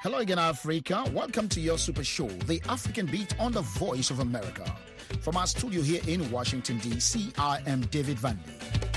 Hello again, Africa. Welcome to your super show, The African Beat on the Voice of America. From our studio here in Washington, D.C., I am David Vandy.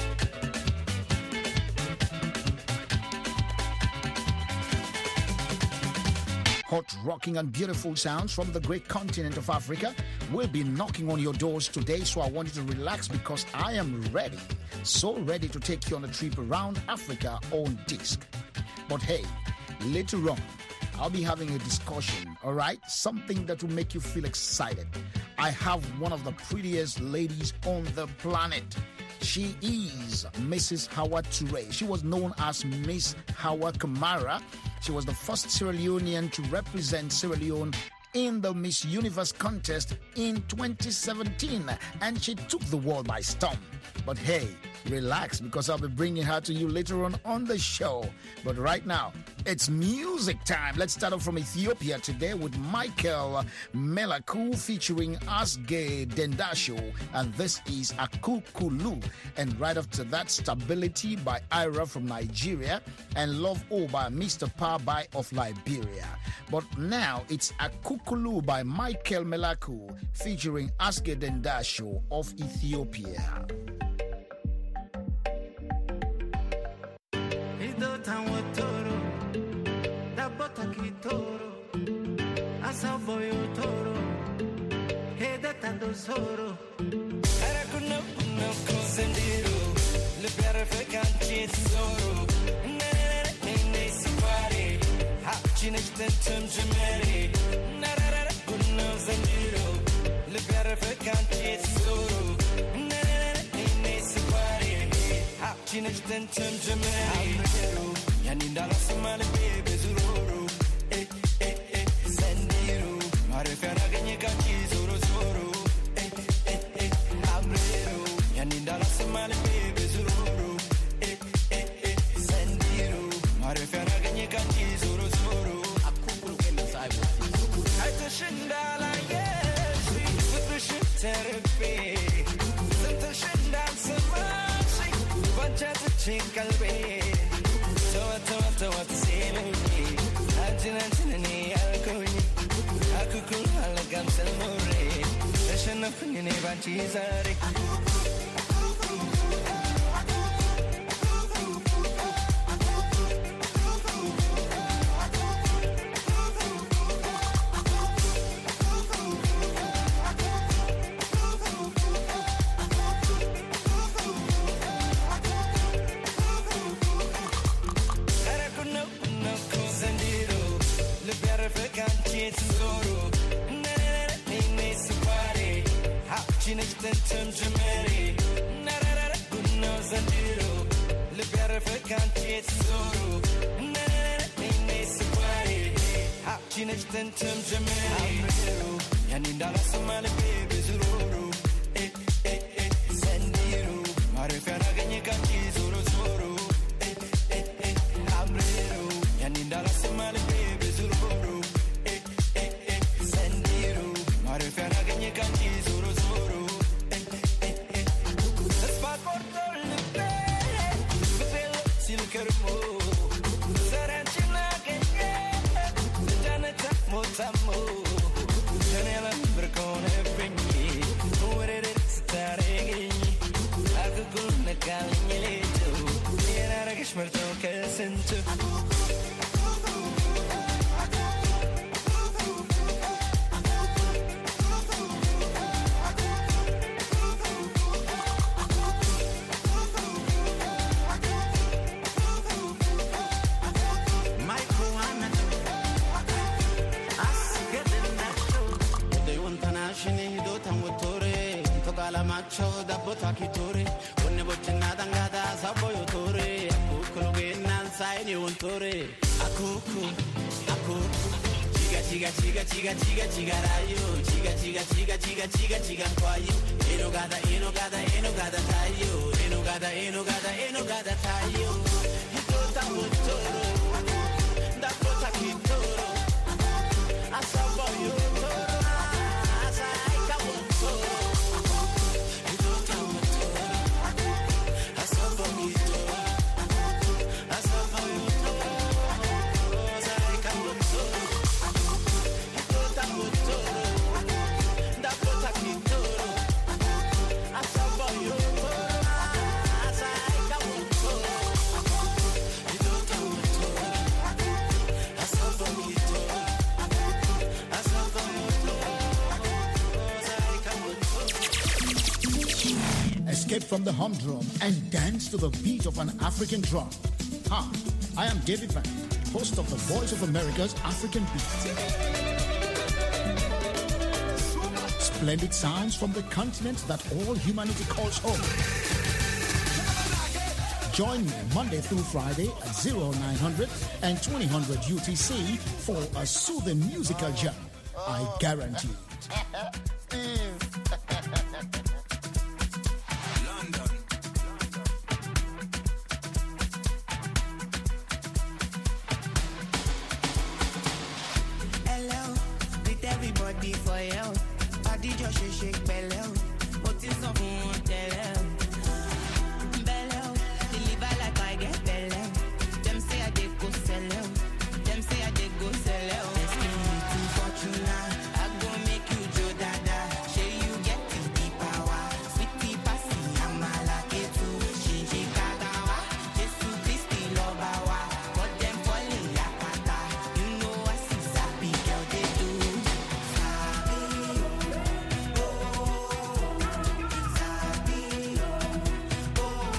Hot, rocking, and beautiful sounds from the great continent of Africa will be knocking on your doors today, so I want you to relax because I am ready, so ready to take you on a trip around Africa on disc. But hey, later on, I'll be having a discussion, all right? Something that will make you feel excited. I have one of the prettiest ladies on the planet. She is Mrs. Hawa Toure. She was known as Miss Hawa Kamara. She was the first Sierra Leonean to represent Sierra Leone in the Miss Universe contest in 2017, and she took the world by storm. But hey, relax, because I'll be bringing her to you later on the show. But right now, it's music time. Let's start off from Ethiopia today with Michael Melaku featuring Asge Dendasho, and this is Akukulu. And right after that, Stability by Ira from Nigeria and Love O by Mr. Parby of Liberia. But now it's Akukulu by Michael Melaku featuring Asge Dendasho of Ethiopia. Soro era kuno consendiro le perfect can't soro ne sipare ha cinestentem gemeri narara kuno sendiro le perfect can't soro ne sipare ha cinestentem gemeri yani ndala samale bebe zuroro sendiro mare fera ganye kanchi zoro zoro Nindala samale bebe zuru sendiro marefera ganye kanji zuru zuru akukuru kena saibu aita shindala yes futushi therapy santa shindal samashi vanchata chikalbe tawa seluni antina ni alkoni akukuru alagam selmore shana kunine vanchizare escape from the humdrum and dance to the beat of an African drum. Hi, I am David Van, host of the Voice of America's African Beat. Splendid sounds from the continent that all humanity calls home. Join me Monday through Friday at 0900 and 2000 UTC for a soothing musical journey. I guarantee it. Hello, with everybody for you. I did your shake bello. What is up on bello? Bello, deliver like I get bello. Them say I did go sell out. Them say I did go sell out. Fortuna, I go make you Joe Dada. Share you get the power. Sweetie passy, I'm a lucky too. Shinji Kagawa, Jesu Christi Lobawa. But them falling yakata. You know I see sappy girl they do. Sabi, oh, sabi, oh,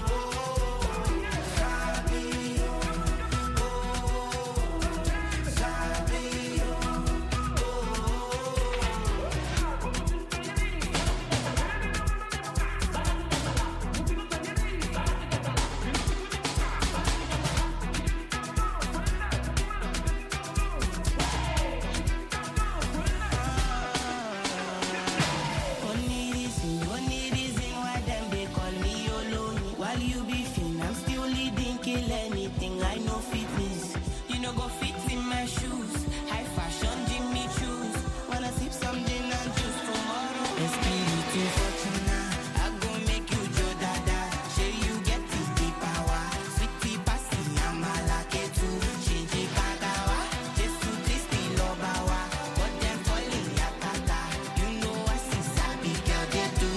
sabi, Only reason why them they call me alone. While you beefing, I'm still leading, kill anything. I know fitness, you know go fit in my shoes. High fashion, Jimmy choose. Wanna sip something and choose tomorrow. Espiritu Fortuna, I go make you Joe Dada. Share you get the power. Sweetie passy, I'm a lucky too. Shinji Kagawa, Jesu Christi Lobawa. But them falling yakata. You know I see sabi girl they do.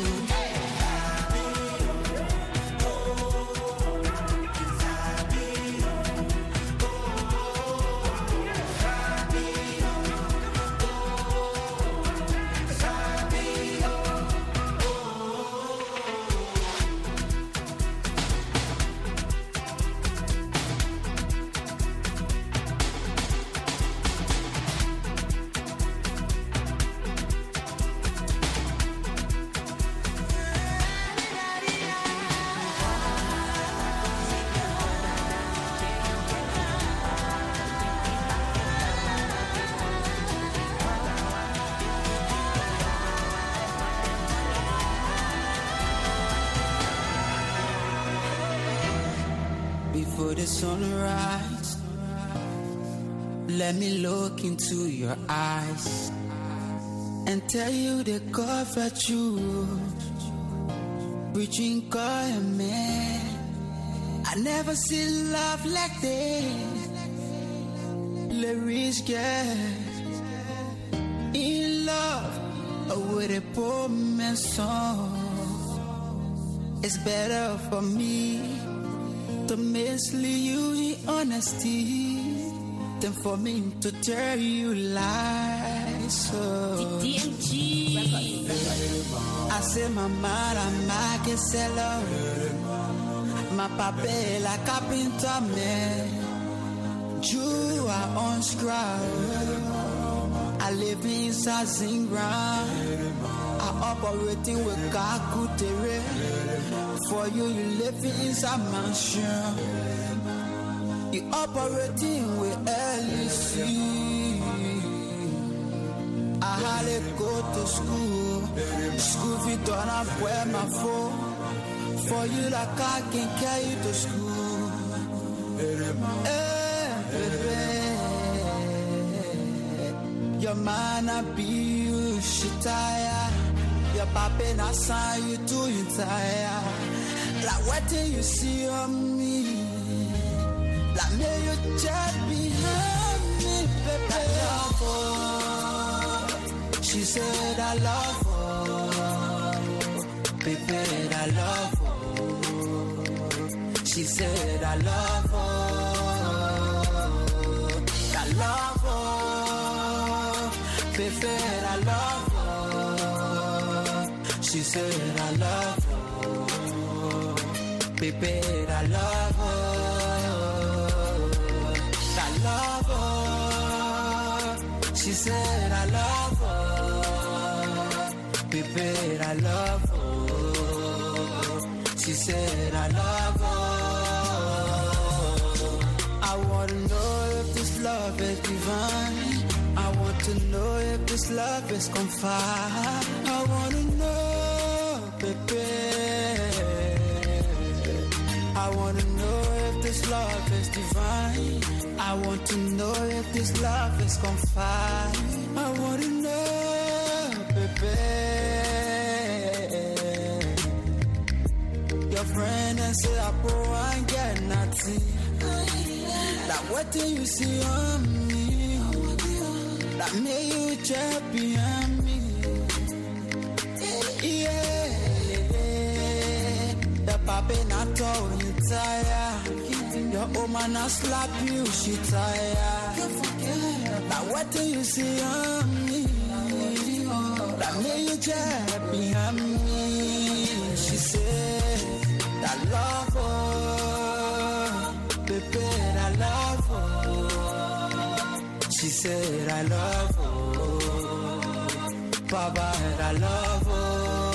Before the sunrise, let me look into your eyes and tell you the God that you reaching God, man. I never see love like this. Lyrics get in love with a poor man's song. It's better for me to mislead you in honesty than for me to tell you lies. So I say my mother, my keselo, my papa la carpenter man. You are on scrap. I live inside Zingram. I operating with Kakutere. For you, you live inside mansion. You operating with LEC. I hardly go to school. School fees don't have where my phone. For you, like I can carry you to school. Hey, baby. Your man I be you, she tired. Your papa na sign you to retire. Like what do you see on me? Like me you just behind me, baby. She said I love her, baby I love her. She said I love her, I love her, baby I love her. She said I love her. Baby, I love her. I love her. She said I love her. Baby, I love her. She said I love her. I want to know if this love is divine. I want to know if this love is confide. I want to know, baby. I want to know if this love is divine. I want to know if this love is confide. I want to know, baby. Your friend and say I pour and get nothing. That what do you see on me? That made you champion me. Yeah. The papa not told you tired. Your woman not slap you, she tired. Now what do you see on me? That made you champion me. She said, I love her. Baby, I love her. She said, I love her. Papa, I love her.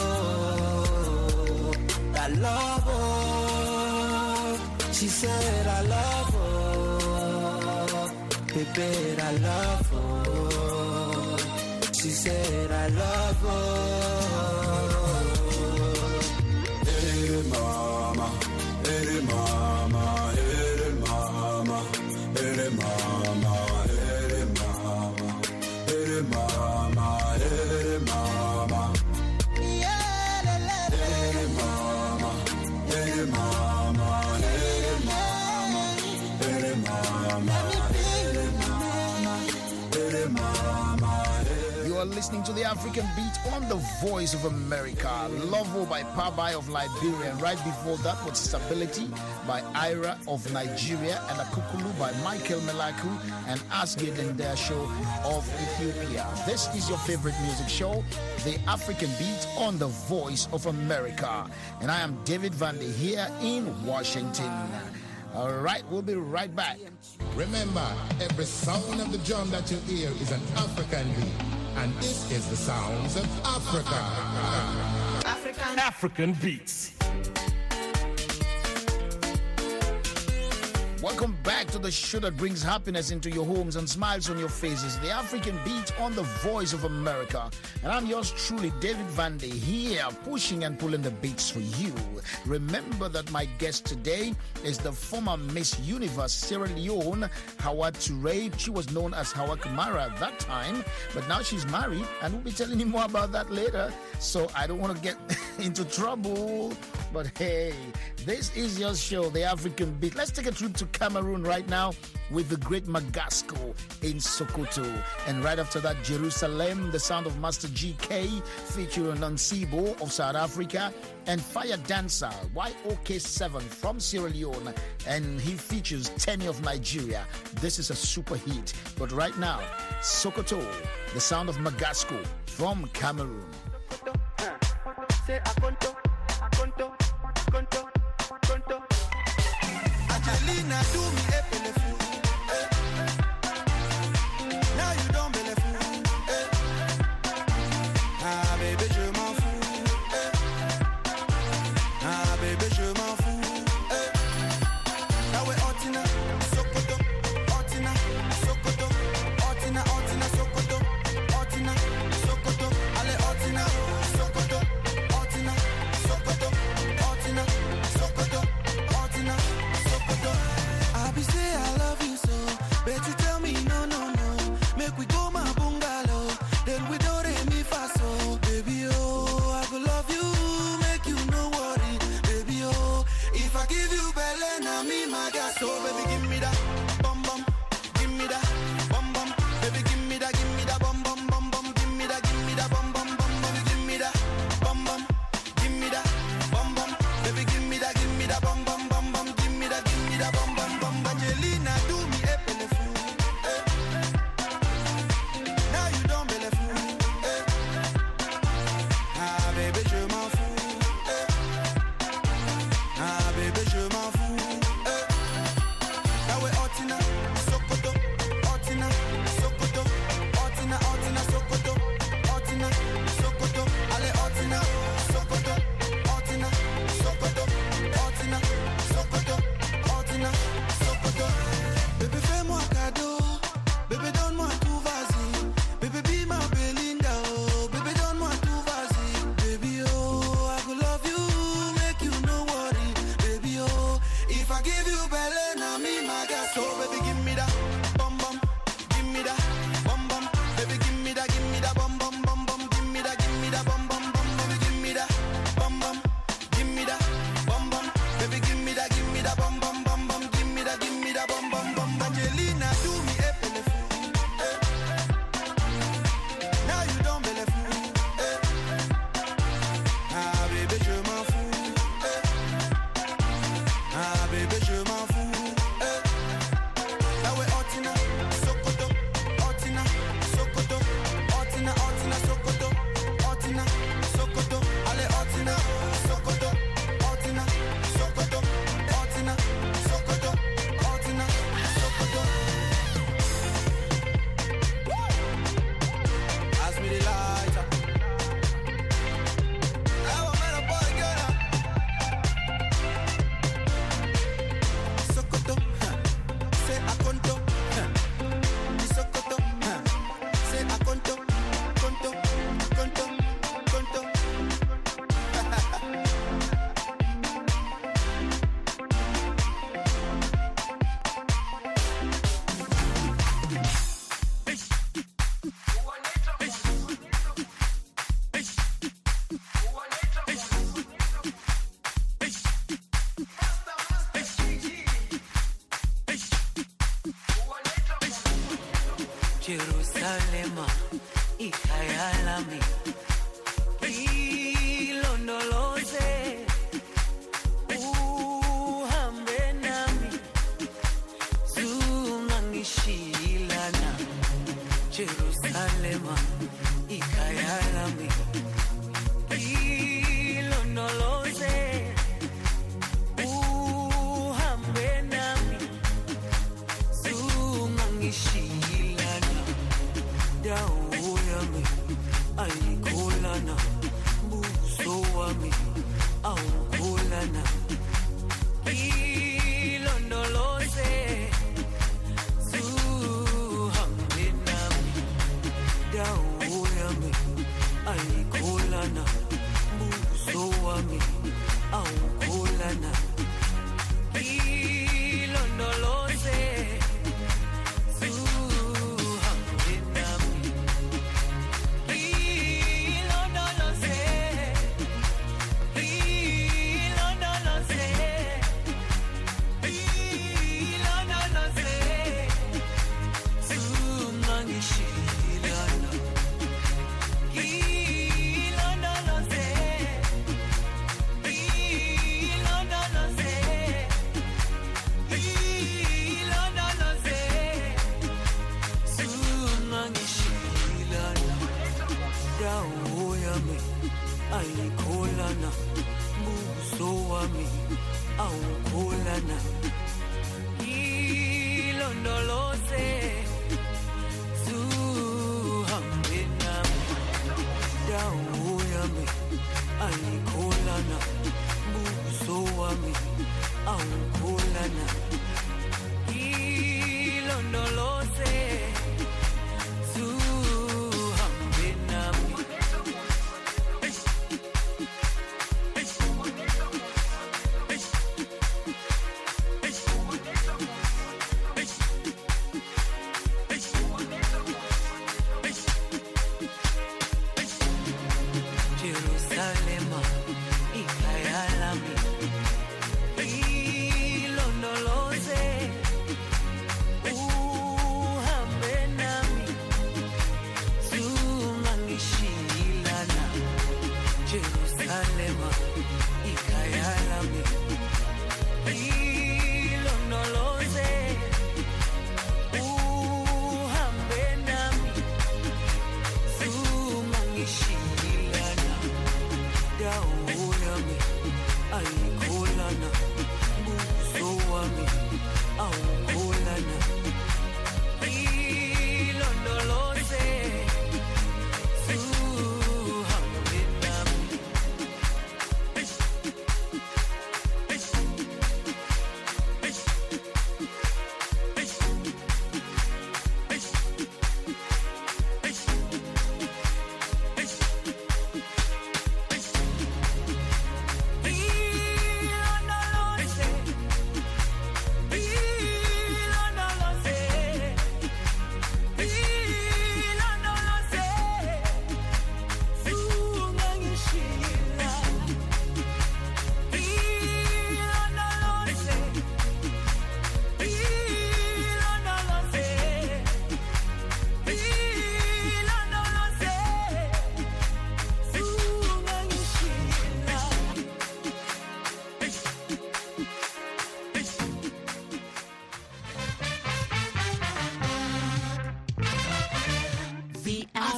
I love her. She said, I love her. Baby, I love her. She said, I love her. Hey mama, hey mama, hey mama, hey mama, hey mama, hey mama, hey mama. Yeah, hey mama, hey mama, hey mama, hey mama, hey mama. You are listening to the African Beat on the Voice of America. Lovo by Pabai of Liberia. And right before that was Stability by Ira of Nigeria. And Akukulu by Michael Melaku and Asgid and their show of Ethiopia. This is your favorite music show, the African Beat on the Voice of America. And I am David Vande here in Washington. All right, we'll be right back. Remember, every sound of the drum that you hear is an African beat. And this is the sounds of Africa. African Beats. Welcome back to the show that brings happiness into your homes and smiles on your faces. The African Beat on the Voice of America. And I'm yours truly, David Vande, here pushing and pulling the beats for you. Remember that my guest today is the former Miss Universe Sierra Leone, Hawa Touré. She was known as Hawa Kamara at that time, but now she's married, and we'll be telling you more about that later. So I don't want to get into trouble. But hey, this is your show, the African Beat. Let's take a trip to Cameroon right now with the great Magasco in Sokoto. And right after that, Jerusalem, the sound of Master GK featuring Nansibo of South Africa, and Fire Dancer YOK7 from Sierra Leone, and he features Tenny of Nigeria. This is a super hit. But right now, Sokoto, the sound of Magasco from Cameroon. Say Akonto, Akonto, Akonto, Akonto. Angelina do me a bellefou. Now you don't bellefou. Ah bébé je m'en fous. Ah bébé je m'en fous. Now we Otina, Sokoto, Otina, Sokoto, Otina, Otina, Sokoto, Otina, Sokoto. Allez Otina, Sokoto. Sokoto, Otina, Sokoto, Otina, Sokoto. I be Bébé, donne-moi tout, vas-y. Bébé, be my Belinda, oh. Bébé, donne-moi tout, vas-y. Baby, oh, I could love you, make you no worry. Baby, oh, if I give you belly, now me, my girl. So, baby, give me that bum bum. Give me that bum bum. Baby, give me that bum bum bum bum. Give me that bum bum bum bum. Give me that bum bum. Give me that bum bum. Baby, give me that bum bum bum bum. Give me that bum bum bum bum. Angelina, do me a pelefou. Now you don't believe me. Ah bébé, je m'en fous. Ah bébé, je m'en fous. Now we're Otina, Sokoto, Otina, Sokoto, Otina, Otina, Sokoto, Otina, Sokoto. Allez, Otina, Sokoto, Otina, Sokoto, Otina, Sokoto, Otina, Sokoto. Pass me the lighter. I want me a boy girl. Sokoto, say a conto. Di Sokoto, say a conto, conto, conto, conto. Jerusalema, ikayalami, ilondoloze, uhambe nami, zungangishilana. Jerusalema, ikayalami, ilondoloze, uhambe nami, zungangishilana. Dawo yami ayikholana, buso wami awukholana. Ilondoloze, zuhambe nami. Dawo yami ayikholana, buso wami awukholana. Ilondoloze, ayikholana, buso wami awukholana. Ilondoloze, zuhambe nami. Dawo yami ayikholana, buso wami awukholana. Ilondoloze, zuhambe nami. Jerusalema, ikayalami, ilondoloze.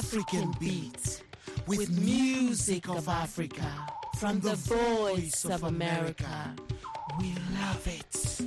African beat with music of Africa from the voice of America. We love it.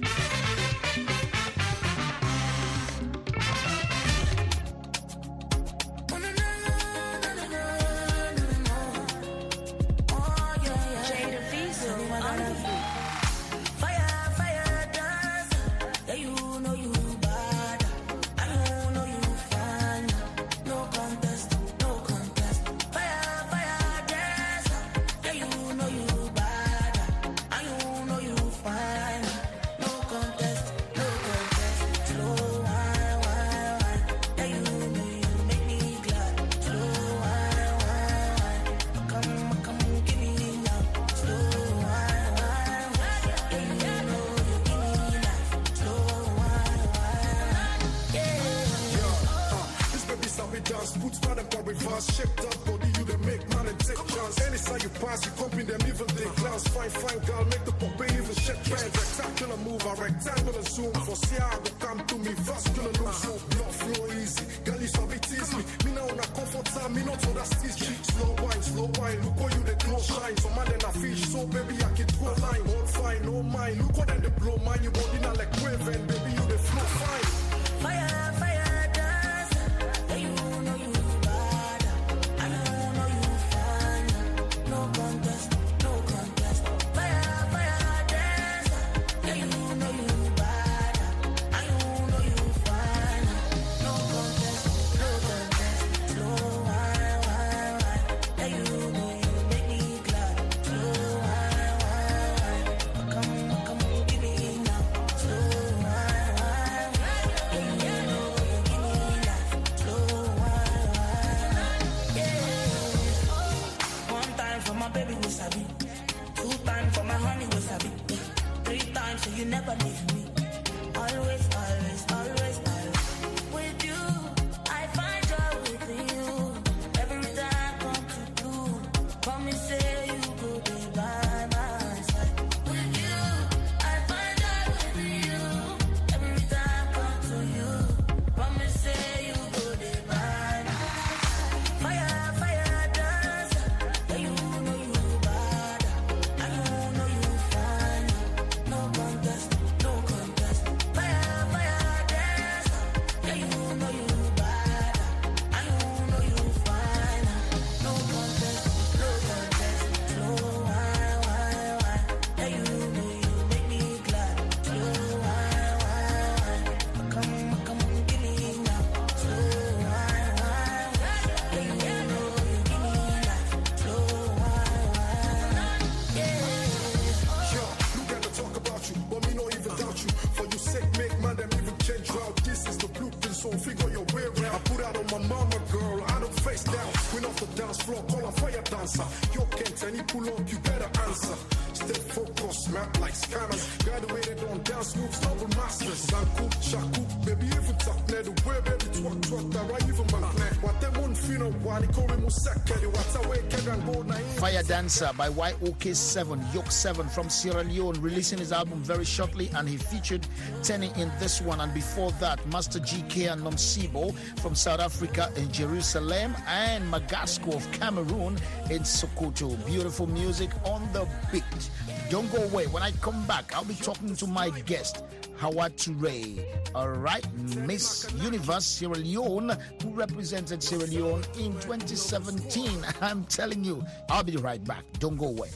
Shaped up body, you they make man and take chance. Any side you pass, you comping them even they glance. Fine girl, make the puppy even shake trends. Rectangular move, a rectangular zoom. For see how go come to me, vascular look so blood flow easy. Girl, you sabi tease me. Me now on a comfort time, me not on that steez cheek. Slow wine, look how you the glow shine. For man then a fish, so baby I can draw a line. All fine, no mind. Look how then they blow mine. You body not like wave and baby you the flow fine. Fire. You never leave me. Always. With you, I find joy with you. Every time I come to blue, promise say you go be by my side. With you, I find joy with you. Every time I come to you, promise say you go be by my side. Fire, dance. Yeah, you know you bad. I know you fine. No contest. Fire, dance. Yeah, you know you bad. I know you fine. No contest. Slow wine. Yeah, you know you make me glad. Slow wine. Come, give me now. Slow wine. Yeah, you know you give me that. Slow wine. Yeah. Yo, look at the talk about you, but me not even doubt you. For you sake, make man them even change route. This is the blueprint, so figure your way around. I put out on my mama, girl, I don't face down. Win off the dance floor, call a fire dancer. Yo, can't any pull up, you better answer. Stay focused, map like scammers. Graduated on dance moves, double masters. Zanku, shaku, baby, even talk near the way, baby, twak, that right, even my plan. What they won't feel no one, call me Musaka, what's away, can go na. Fire Dancer by YOK7, Yoke 7 from Sierra Leone, releasing his album very shortly, and he featured Tenny in this one. And before that, Master GK and Nomsibo from South Africa in Jerusalem, and Magasco of Cameroon in Sokoto. Beautiful music on the beat. Don't go away. When I come back, I'll be talking to my guest, Hawa Toure. All right, Miss Universe Sierra Leone, who represented Sierra Leone in 2017. I'm telling you, I'll be right back. Don't go away.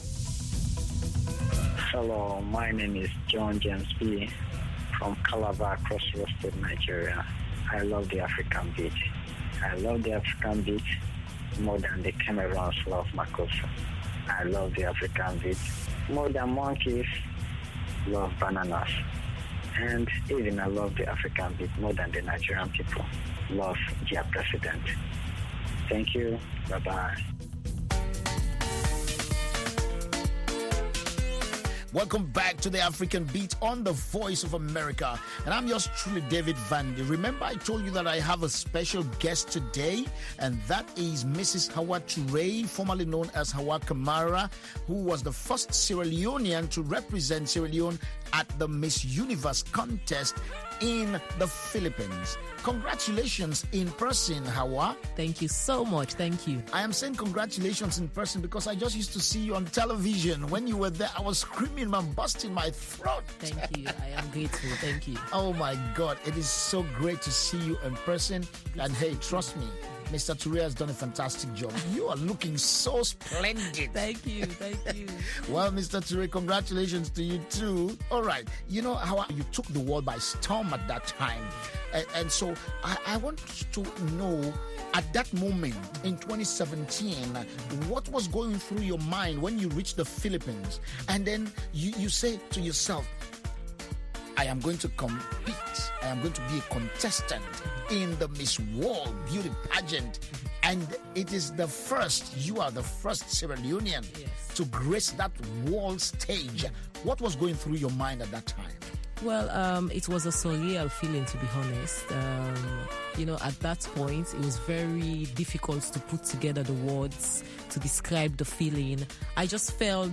Hello, my name is John James B. from Calabar, Cross River State, Nigeria. I love the African beat. I love the African beat more than the Cameroons love Makossa. I love the African beat more than monkeys love bananas. And even I love the African beat more than the Nigerian people love their president. Thank you. Bye-bye. Welcome back to the African Beat on the Voice of America. And I'm yours truly, David Vandy. Remember, I told you that I have a special guest today, and that is Mrs. Hawa Toure, formerly known as Hawa Kamara, who was the first Sierra Leonean to represent Sierra Leone at the Miss Universe contest in the Philippines. Congratulations in person, Hawa. Thank you so much. Thank you. I am saying congratulations in person because I just used to see you on television. When you were there, I was screaming and busting my throat. Thank you. I am grateful. Thank you. Oh my God, it is so great to see you in person. And hey, trust me, Mr. Toure has done a fantastic job. You are looking so splendid. Thank you. Thank you. Well, Mr. Toure, congratulations to you too. All right. You know how you took the world by storm at that time. And so I want to know, at that moment in 2017, what was going through your mind when you reached the Philippines? And then you say to yourself, I am going to compete. I am going to be a contestant in the Miss World Beauty Pageant. And it is you are the first Sierra Leonean to grace that world stage. What was going through your mind at that time? Well, it was a surreal feeling, to be honest. At that point, it was very difficult to put together the words to describe the feeling. I just felt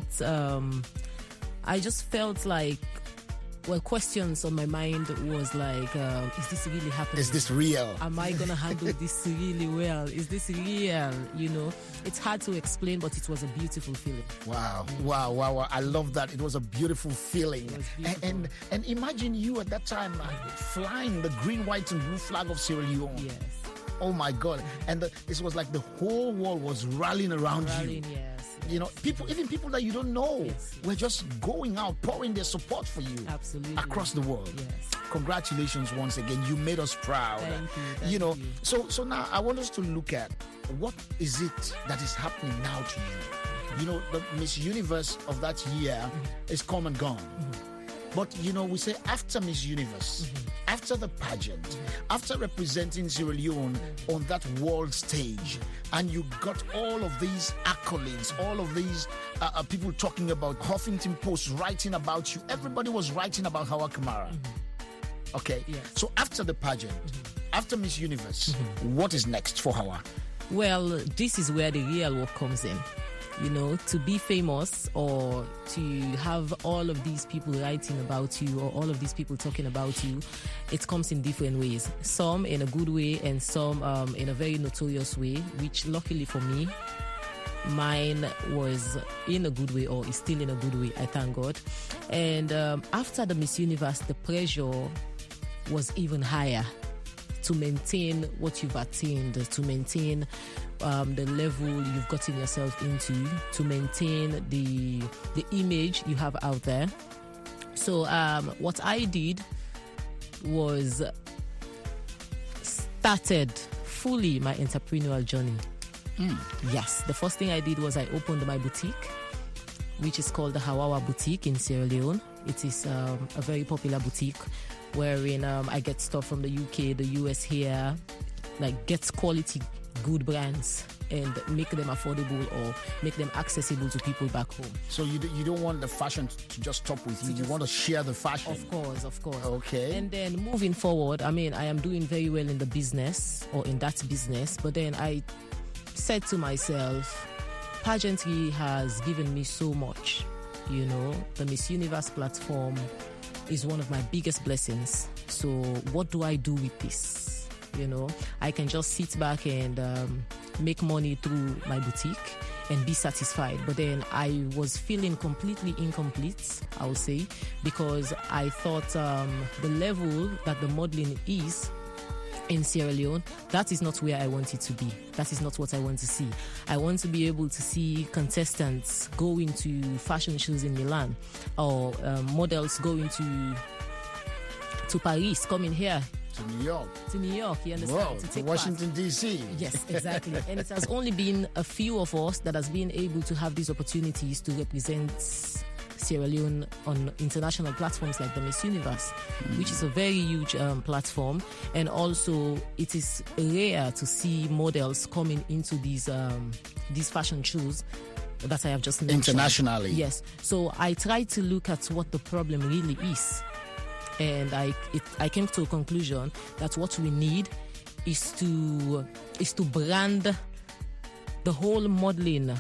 like, questions on my mind was like, is this really happening? Is this real? Am I going to handle this really well? Is this real? It's hard to explain, but it was a beautiful feeling. Wow. I love that. It was a beautiful feeling. It was beautiful. And imagine you at that time flying the green, white, and blue flag of Sierra Leone. Yes. Oh my God. And this was like the whole world was rallying around you. Yes. People that you don't know were just going out, pouring their support for you. Absolutely. Across the world. Yes. Congratulations once again. You made us proud. Thank you. So now I want us to look at what is it that is happening now to you. The Miss Universe of that year is come and gone. But, we say after Miss Universe, after the pageant, after representing Sierra Leone on that world stage, and you got all of these accolades, all of these people talking about Huffington Post, writing about you. Everybody was writing about Hawa Kamara. Okay? Yes. So after the pageant, after Miss Universe, what is next for Hawa? Well, this is where the real work comes in. To be famous or to have all of these people writing about you or all of these people talking about you, it comes in different ways. Some in a good way and some in a very notorious way, which luckily for me, mine was in a good way or is still in a good way, I thank God. And after the Miss Universe, the pressure was even higher to maintain what you've attained, to maintain the level you've gotten yourself into, to maintain the image you have out there. So what I did was started fully my entrepreneurial journey. Yes, the first thing I did was I opened my boutique, which is called the Hawawa Boutique in Sierra Leone. It is a very popular boutique wherein I get stuff from the UK, the US here, like get quality good brands and make them affordable or make them accessible to people back home. So you don't want the fashion to just stop with you. You want to share the fashion. Of course. Okay. And then moving forward, I am doing very well in the business or in that business. But then I said to myself, pageantry has given me so much. The Miss Universe platform is one of my biggest blessings. So what do I do with this? I can just sit back and make money through my boutique and be satisfied. But then I was feeling completely incomplete, I would say, because I thought the level that the modeling is in Sierra Leone, that is not where I want it to be. That is not what I want to see. I want to be able to see contestants going to fashion shows in Milan or models going to Paris, coming here. To New York, you understand? Whoa, to Washington, D.C. Yes, exactly. And it has only been a few of us that has been able to have these opportunities to represent Sierra Leone on international platforms like the Miss Universe, which is a very huge platform. And also, it is rare to see models coming into these fashion shows that I have just mentioned. Internationally. Yes. So I try to look at what the problem really is. And I came to a conclusion that what we need is to brand the whole modeling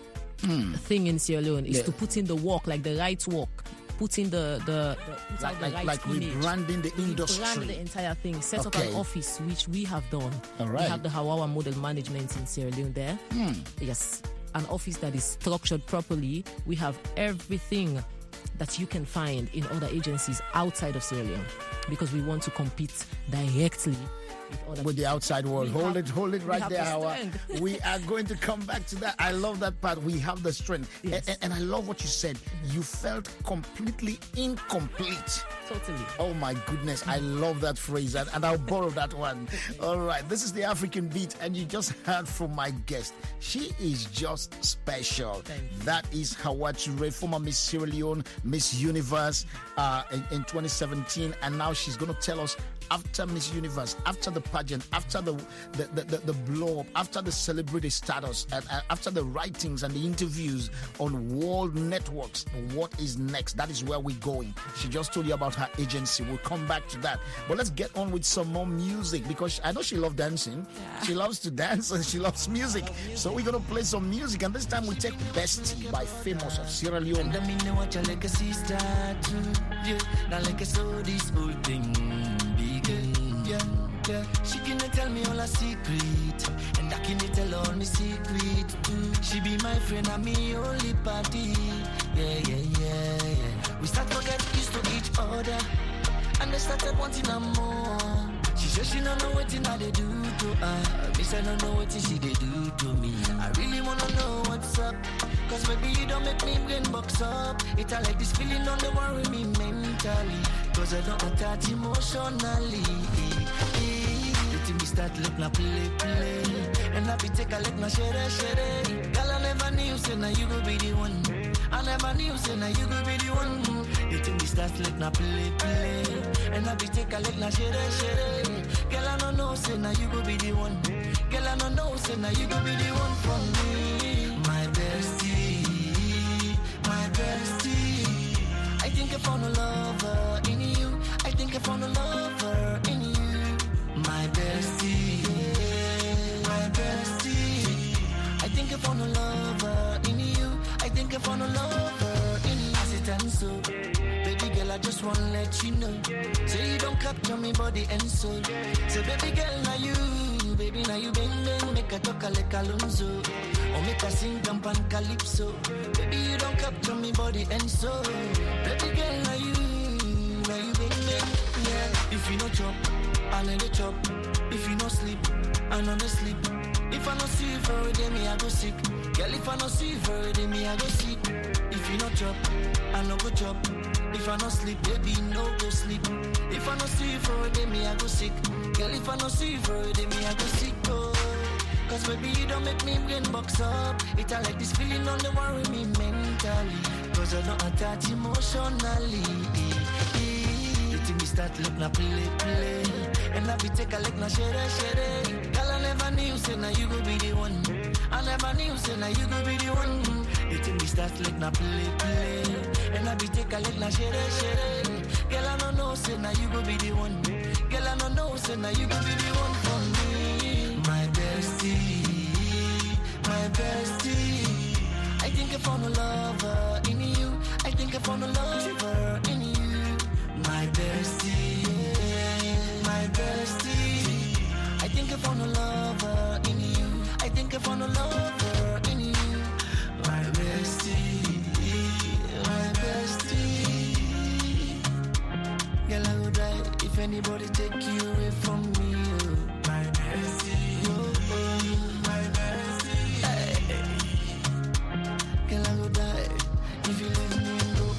thing in Sierra Leone, is to put in the work, like the right work, put in the right like image, rebranding the industry, rebrand the entire thing, set up an office, which we have done. All right. We have the Hawawa Model Management in Sierra Leone there. Yes, an office that is structured properly. We have everything that you can find in other agencies outside of Sierra Leone, because we want to compete directly with the outside world. Hold it right there, Hawa. strength. We are going to come back to that. I love that part. We have the strength. Yes. And I love what you said. You felt completely incomplete. Totally. Oh my goodness, I love that phrase, and I'll borrow that one. All right, this is the African Beat, and you just heard from my guest. She is just special. Thank you. That is Hawa Toure, former Miss Sierra Leone, Miss Universe in 2017, and now she's going to tell us, after Miss Universe, after the pageant, after the blow up, after the celebrity status, and after the writings and the interviews on world networks, what is next? That is where we're going. She just told you about her agency. We'll come back to that. But let's get on with some more music, because I know she loves dancing. Yeah. She loves to dance and she loves music. So we're going to play some music, and this time we take Bestie by Famous of Sierra Leone. And I mean, I watch her like a sister too. Yeah, not like I saw this whole thing begin. Yeah. She can tell me all her secret, and I can tell her all my secret too. She be my friend and me only party. Yeah. We start to get used to each other, and they started wanting her more. She said she don't know what they do to her. Me say I don't know what she they do to me. I really wanna know what's up, cause maybe you don't make me brain box up. It's like this feeling don't worry me mentally, cause I don't attach emotionally. You think me start let na play, and I be take a let na share. Girl, I never knew, say now you go be the one. I never knew, say now you go be the one. You think me start let na play, and I be take a let na share. Girl, I don't know, say now you go be the one. Girl, I don't know, say now you go be the one for me. My bestie, my bestie. I think I found a lover in you. I think I found a lover in you. My bestie, my bestie. I think I found a lover in you. I think I found a lover in you. As it and so, baby girl, I just wanna let you know. Say you don't capture me body and soul. Say baby girl, now you, baby now you bang, make a talk like Alonso, or make a sing jump and calypso. Baby you don't capture me body and soul. Baby girl, now you bang. Yeah, if you no chop, I let it chop. If you no sleep, I know the sleep. If I no see you for a day, me I go sick. Girl, if I no see you for a day, me I go sick. If you no chop, I no go chop. If I no sleep, baby, no go sleep. If I no see you for a day, me I go sick. Girl, if I no see you for a day, me I go sick. Oh, cause baby, you don't make me brain box up. It's like this feeling don't worry me mentally, cause I don't attach emotionally. You think me start look na play, and I be take a look na share. Girl, I never knew, say now you go be the one. I never knew, say now you go be the one. You think me start look na play, and I be take a look na share. Girl, I don't know, say now you go be the one. Girl, I don't know, say now you go be the one for me. My bestie, my bestie. I think I found a lover in you. I think I found a lover in you. My bestie, my bestie. I think I found a lover in you. I think I found a lover in you. My bestie, my bestie. Girl, I would die if anybody take you away from me. Oh. My bestie, my bestie. Hey. Girl, I would die if you leave me and go.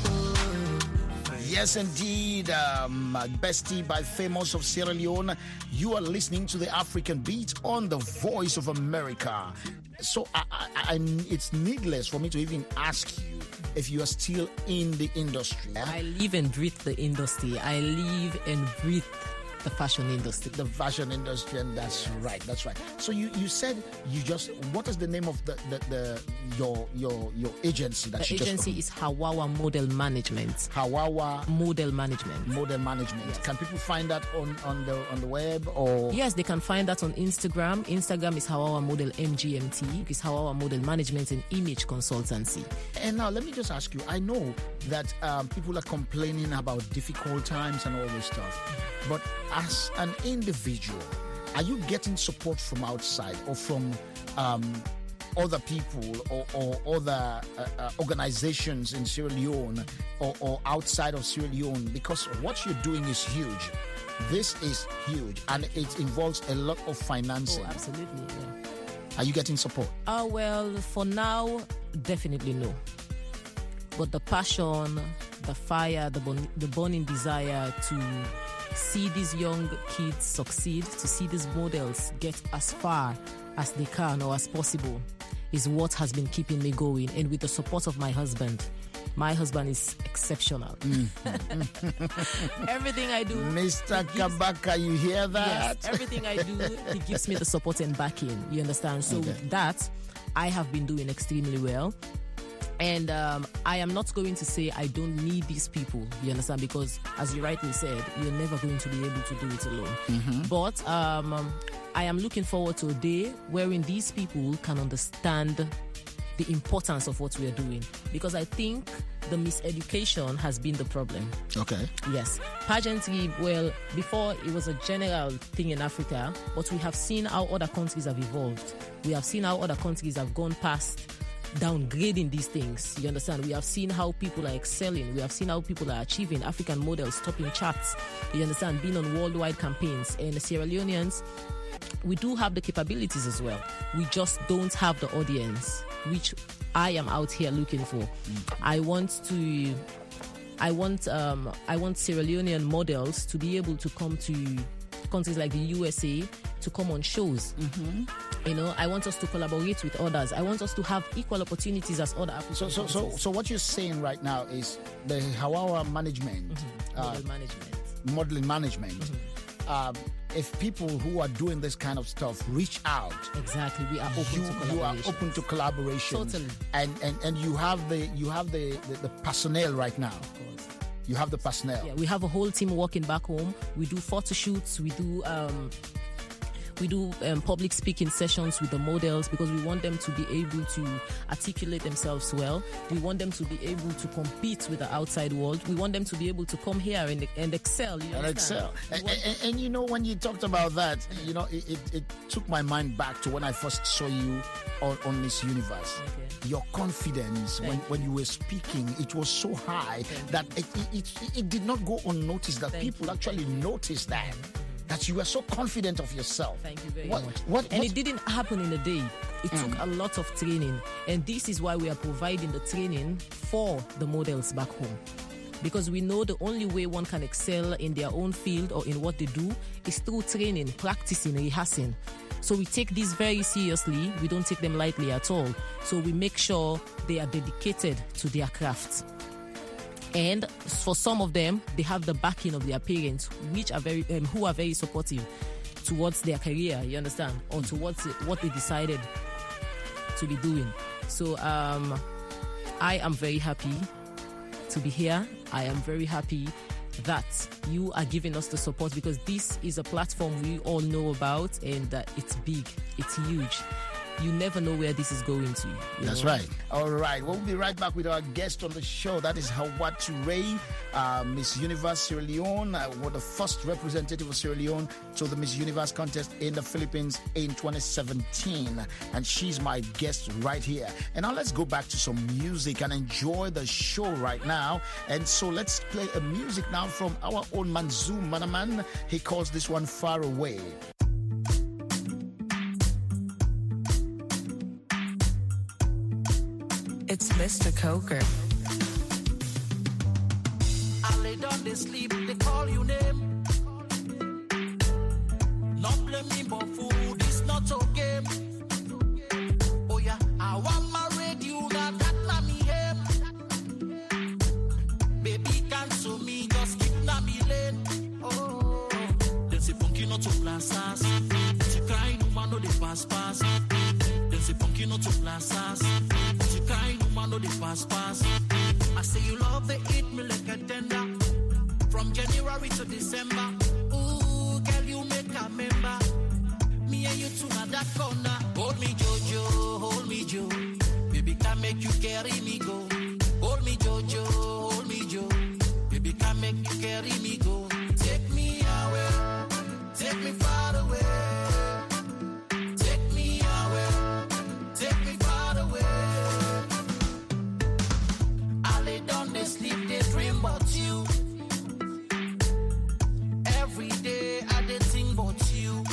Yes, indeed. Bestie by Famous of Sierra Leone. You are listening to the African Beat on the Voice of America. So it's needless for me to even ask you, if you are still in the industry. I live and breathe the industry. I live and breathe the fashion industry. The fashion industry, and that's right. So you said what is the name of your agency that the you agency just is Hawawa Model Management. Hawawa Model Management. Yes. Can people find that on the web or? Yes, they can find that on Instagram. Instagram is Hawawa Model MGMT. It's Hawawa Model Management and Image Consultancy. And now let me just ask you. I know that people are complaining about difficult times and all this stuff, but as an individual, are you getting support from outside or from other people or other organizations in Sierra Leone or outside of Sierra Leone? Because what you're doing is huge. This is huge, and it involves a lot of financing. Oh, absolutely, yeah. Are you getting support? Well, for now, definitely no. But the passion, the fire, the burning desire to see these young kids succeed, to see these models get as far as they can or as possible is what has been keeping me going. And with the support of my husband is exceptional. Everything I do, Mr. Kabaka, you hear that? Yes, everything I do, he gives me the support and backing. You understand? So with that, I have been doing extremely well. And I am not going to say I don't need these people, you understand? Because as you rightly said, you're never going to be able to do it alone. But I am looking forward to a day wherein these people can understand the importance of what we are doing. Because I think the miseducation has been the problem. Okay. Yes. Pageantry, well, before it was a general thing in Africa, but we have seen how other countries have evolved. We have seen how other countries have gone past downgrading these things. You understand? We have seen how people are excelling. We have seen how people are achieving African models, topping charts. You understand? Being on worldwide campaigns. And Sierra Leoneans, we do have the capabilities as well. We just don't have the audience, which I am out here looking for. I want Sierra Leonean models to be able to come to countries like the USA to come on shows. You know, I want us to collaborate with others. I want us to have equal opportunities as other African countries. So what you're saying right now is the Hawawa management, modeling management. If people who are doing this kind of stuff reach out, exactly, we are open to collaboration. You are open to collaboration. Totally. And you have the personnel right now. Of course. You have the personnel. Yeah, we have a whole team working back home. We do photo shoots. We do public speaking sessions with the models because we want them to be able to articulate themselves well. We want them to be able to compete with the outside world. We want them to be able to come here and excel. You understand? And you know, when you talked about that, you know, it took my mind back to when I first saw you on Miss Universe. Okay. Your confidence when you were speaking, it was so high that it did not go unnoticed, that people actually noticed that. That you were so confident of yourself. Thank you very much. And it didn't happen in a day. It took a lot of training. And this is why we are providing the training for the models back home. Because we know the only way one can excel in their own field or in what they do is through training, practicing, rehearsing. So we take this very seriously. We don't take them lightly at all. So we make sure they are dedicated to their craft. And for some of them, they have the backing of their parents, which are who are very supportive towards their career, you understand, or towards what they decided to be doing. So I am very happy to be here. I am very happy that you are giving us the support, because this is a platform we all know about, and it's big, it's huge. You never know where this is going to. That's right. All right. We'll be right back with our guest on the show. That is Hawatu Ray, Miss Universe Sierra Leone, the first representative of Sierra Leone to the Miss Universe contest in the Philippines in 2017. And she's my guest right here. And now let's go back to some music and enjoy the show right now. And so let's play a music now from our own Manzoom Manaman. He calls this one Far Away. It's Mr. Coker. I lay down, they sleep, they call you name. Not blame me, but food is not a game. Oh yeah, I want my radio, now that mommy him. plazas. Tu cry no man no de pass. Then say punky no to plazas. Tu cry no man no de pass. I say you love the eat me like a tender. From January to December. Ooh, girl, you make a member. Me and you two at that corner. Hold me, Jojo, hold me, Joe. Baby, can make you carry me go. Hold me, Jojo, hold me, Joe. Baby, can make you carry me go. Take me away, take me far away. Take me away, take me far away. I lay down, they sleep, they dream about you. Every day I dey think about you.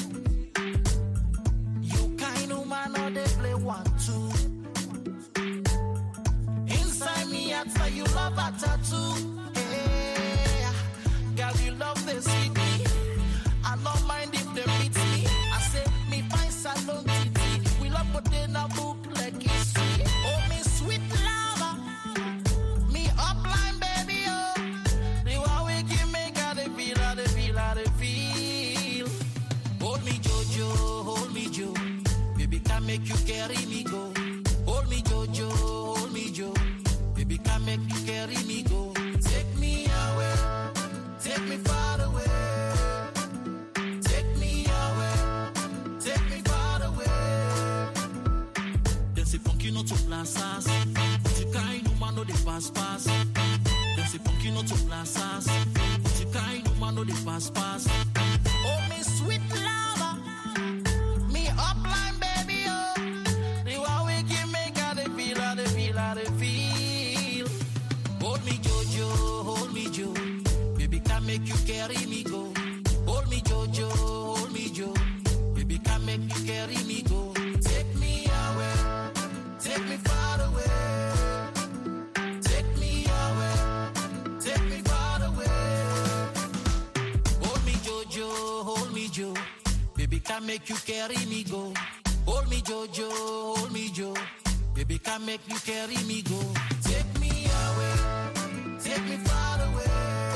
You kind of man or they play 1-2. Inside me I tell you love a tattoo. Hey, girl you love the city. I don't mind if they beat me. I say me find salon titi. We love but then I book like it's sweet. Oh me sweet lover. Me upline baby oh. The one we give me got the feel. Hold me Jojo, hold me Joe. Baby can make you carry me go. Hold me Jojo, hold me Joe. Baby can make you carry me go. Take me away, take me far away. Take me away, take me far away. Then say punky no to plazas. Tu cry no man no de pass. Then say punky no to plazas. Tu cry no man no de pass. Oh me sweet lover, me upline baby oh. The one we give me got the feel. Hold me Jojo, hold me Joe. Baby can make you carry me go. Hold me Jojo, hold me Joe. Baby can make you carry me go. Take me away, take me far away. Take me away, take me far away. Hold me Jojo, hold me Joe. Baby can make you carry me go. Hold me Jojo, hold me Joe. Baby can make you carry me go. Take me away, take me far away.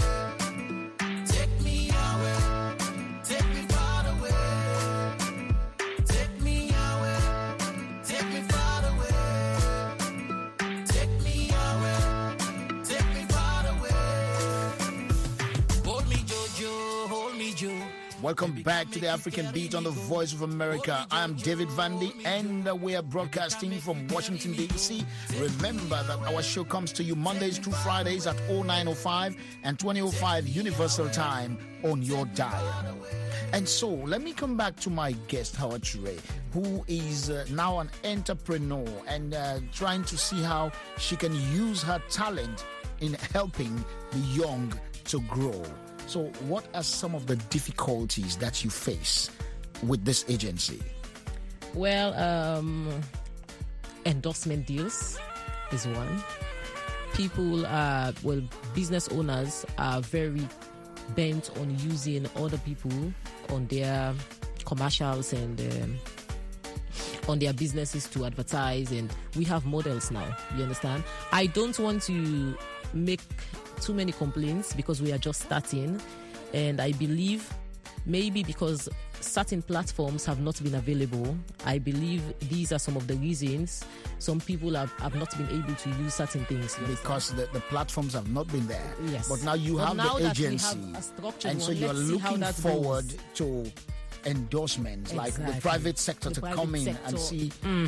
Take me away, take me far away. Take me away, take me far away. Take me away, take me far away. Hold me Jojo, hold me Joe. Welcome back to the African Beat on the Voice of America. I am David Vandy and we are broadcasting from Washington, D.C. Remember that our show comes to you Mondays through Fridays at 09:05 and 20:05 Universal Time on your dial. And so let me come back to my guest, Howard Chure, who is now an entrepreneur and trying to see how she can use her talent in helping the young to grow. So what are some of the difficulties that you face with this agency? Well, endorsement deals is one. People business owners are very bent on using other people on their commercials and on their businesses to advertise, and we have models now, you understand? I don't want to make too many complaints because we are just starting, and I believe maybe because certain platforms have not been available, I believe these are some of the reasons some people have not been able to use certain things. Because the platforms have not been there. Yes. But now you have the agency, and so you are looking forward to endorsements, like the private sector to come in and see.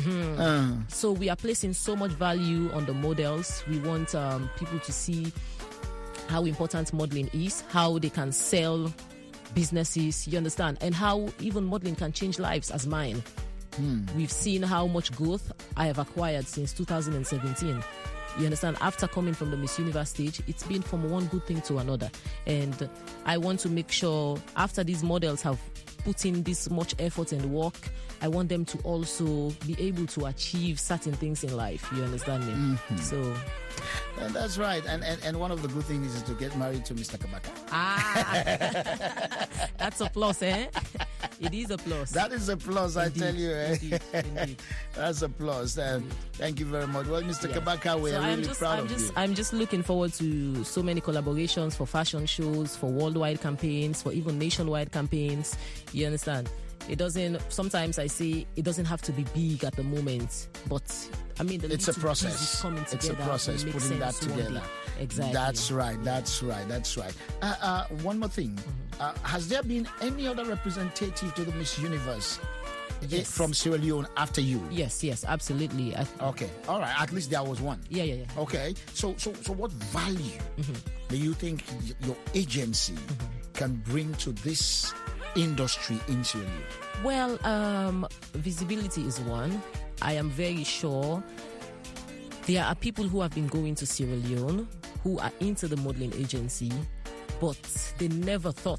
So we are placing so much value on the models. We want people to see how important modeling is, how they can sell businesses, you understand, and how even modeling can change lives as mine. We've seen how much growth I have acquired since 2017. You understand, after coming from the Miss Universe stage, it's been from one good thing to another. And I want to make sure after these models have put in this much effort and work, I want them to also be able to achieve certain things in life. You understand me? So... And that's right. And one of the good things is to get married to Mr. Kabaka. That's a plus, eh? It is a plus. That is a plus, Indeed, I tell you. indeed. That's a plus. Thank you very much. Well, Mr. Yes. Kabaka, we're really proud of you. I'm just looking forward to so many collaborations for fashion shows, for worldwide campaigns, for even nationwide campaigns. You understand? It doesn't. Sometimes I say it doesn't have to be big at the moment, but I mean, it's a process. Coming together, it's a process putting that together. Exactly. That's right. That's right. One more thing. Has there been any other representative to the Miss Universe from Sierra Leone after you? Yes, absolutely. Okay, all right. At least there was one. Yeah. Okay. So what value do you think your agency can bring to this industry in Sierra Leone? Well, visibility is one. I am very sure there are people who have been going to Sierra Leone who are into the modeling agency, but they never thought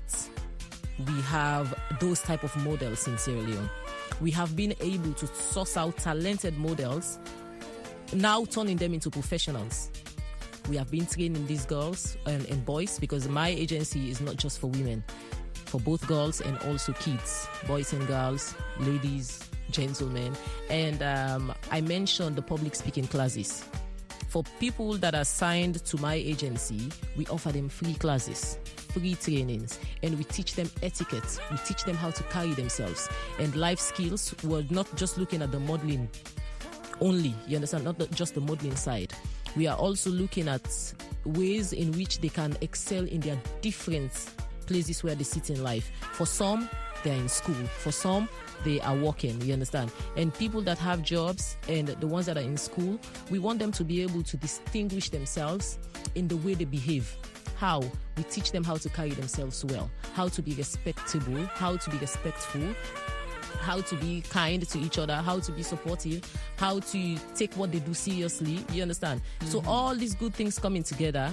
we have those type of models in Sierra Leone. We have been able to source out talented models, now turning them into professionals. We have been training these girls and boys, because my agency is not just for women, for both girls and also kids, boys and girls, ladies, gentlemen. And I mentioned the public speaking classes. For people that are signed to my agency, we offer them free classes, free trainings, and we teach them etiquette. We teach them how to carry themselves and life skills. We're not just looking at the modeling only, you understand, not just the modeling side. We are also looking at ways in which they can excel in their different places where they sit in life. For some, they're in school. For some, they are working, you understand? And people that have jobs and the ones that are in school, we want them to be able to distinguish themselves in the way they behave. How? We teach them how to carry themselves well, how to be respectable, how to be respectful, how to be kind to each other, how to be supportive, how to take what they do seriously, you understand? So all these good things coming together,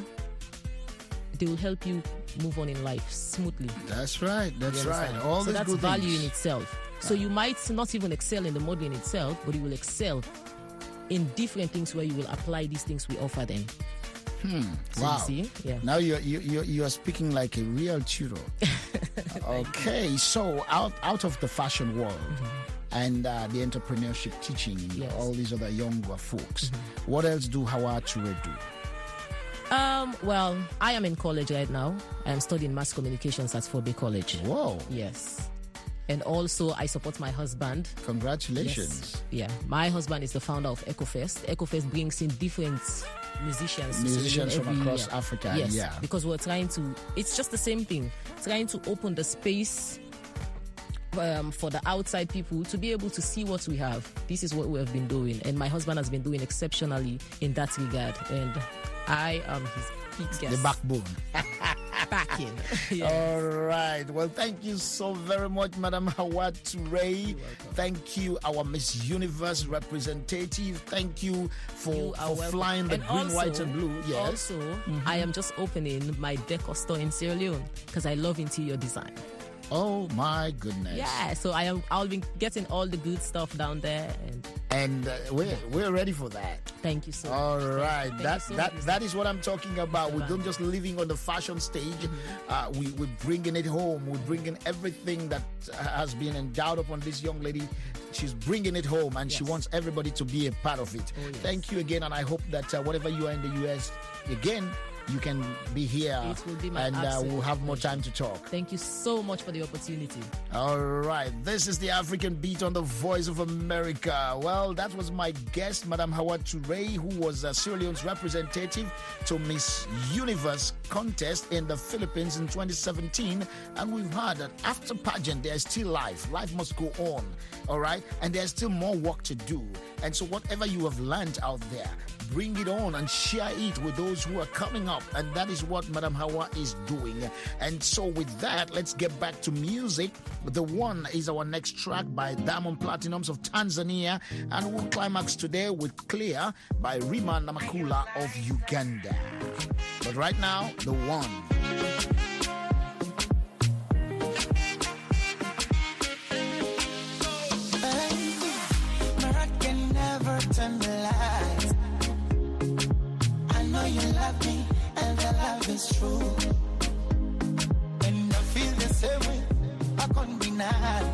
they will help you move on in life smoothly. That's right. All so these that's good value things in itself. So you might not even excel in the modeling itself, but you will excel in different things where you will apply these things we offer them. So wow. You see? Yeah. Now you are speaking like a real tutor. Okay, so out of the fashion world and the entrepreneurship teaching, all these other younger folks, what else do Hawa Ture do? Well, I am in college right now. I am studying mass communications at Fobe College. Whoa. Yes. And also, I support my husband. Congratulations. Yes. Yeah. My husband is the founder of EcoFest. EcoFest brings in different musicians from across year. Africa. Yes, yeah. Because we're trying to, it's just the same thing, trying to open the space for the outside people to be able to see what we have. This is what we have been doing. And my husband has been doing exceptionally in that regard. And I am his biggest. The backbone. Backing. Yes. All right. Well, thank you so very much, Madam Hawa Ture. Thank you, our Miss Universe representative. Thank you for flying the and green, also, white, and blue. Yes. Also, I am just opening my decor store in Sierra Leone because I love interior design. Oh my goodness. Yeah. So I'll be getting all the good stuff down there, and we're ready for that. Thank you so much. All right, Thank that is what I'm talking about. We don't just living on the fashion stage. We're bringing it home. We're bringing everything that has been endowed upon this young lady. She's bringing it home, and she wants everybody to be a part of it. Oh, yes. Thank you again, and I hope that whatever you are in the US, again, you can be here, it will be my and we'll have more time to talk. Thank you so much for the opportunity. All right, this is the African Beat on the Voice of America. Well, that was my guest, Madam Hawa Ture, who was Sierra Leone's representative to Miss Universe contest in the Philippines in 2017. And we've heard that after pageant, there's still life. Life must go on, all right? And there's still more work to do. And so whatever you have learned out there, bring it on and share it with those who are coming up. And that is what Madam Hawa is doing. And so with that, let's get back to music. The One is our next track by Diamond Platinums of Tanzania. And we'll climax today with Clear by Rima Namakula of Uganda. But right now, The One. It's true, and I feel the same way. I can't deny.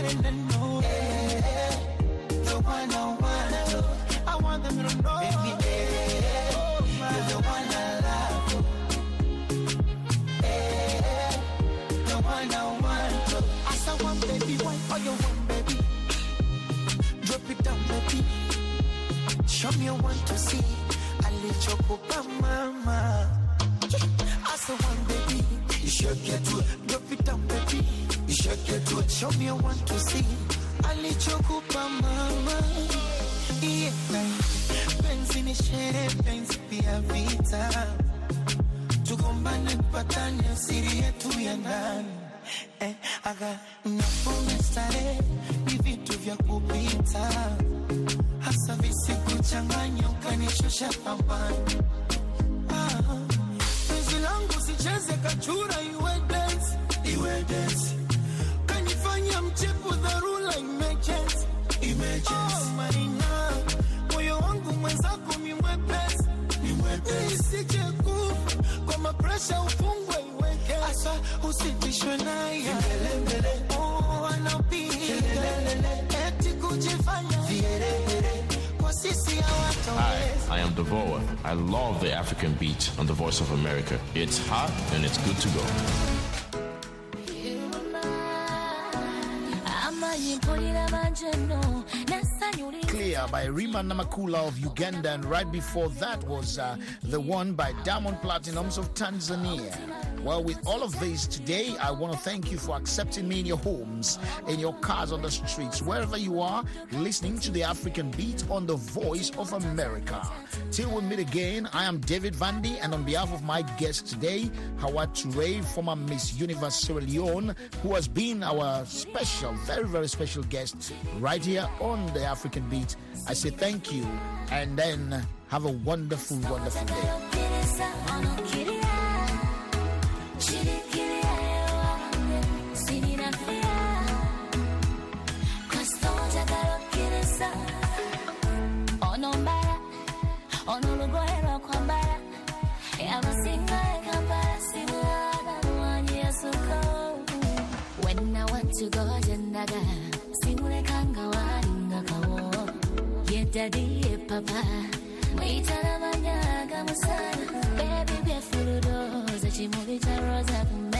wanting to know. The one I want. I want them to know. Baby, you're the one I love. The one I want. I saw one baby, why are you one baby? Drop it down, baby. Show me you want to see. I let you go, mama. I saw one baby. You should get to it. Drop it down, baby. You should get to it. Show me you want to see. I let you go, mama. Yeah, penzi ni shere, penzi pia vita. Tugombane patane, siri yetu ya ndani. Aga nafunga stare, ni vitu vya kupita. Hasa visi kuchanganya, ukanishusha pambani. Penzi langu sicheze kachura, iwe dance, iwe dance. Kanifanya mchepu dharura, emergency, emergency. Oh, marina, moyo wangu mwenzako mi mwepesi, mi mwepesi. Nisije kufa, kwa mapresha ufungwe iweke. Asa usitishwe naye, oh, anapiga eti kujifanya vierere. Kwa sisi hawataweza. Hi, I am Devoa. I love the African beat on the Voice of America. It's hot and it's good to go. Clear by Rima Namakula of Uganda, and right before that was the one by Diamond Platinums of Tanzania. Well, with all of this today, I want to thank you for accepting me in your homes, in your cars, on the streets, wherever you are, listening to the African Beat on the Voice of America. Till we meet again, I am David Vandy, and on behalf of my guest today, Hawa Toure, former Miss Universe Sierra Leone, who has been our special, very, very special guest right here on the African Beat, I say thank you, and then have a wonderful, wonderful day. When I want to go jendaga simule kanga waringa kawo ye daddy ye papa muitana manyaga musana baby be fuludo za chimuli cha rosa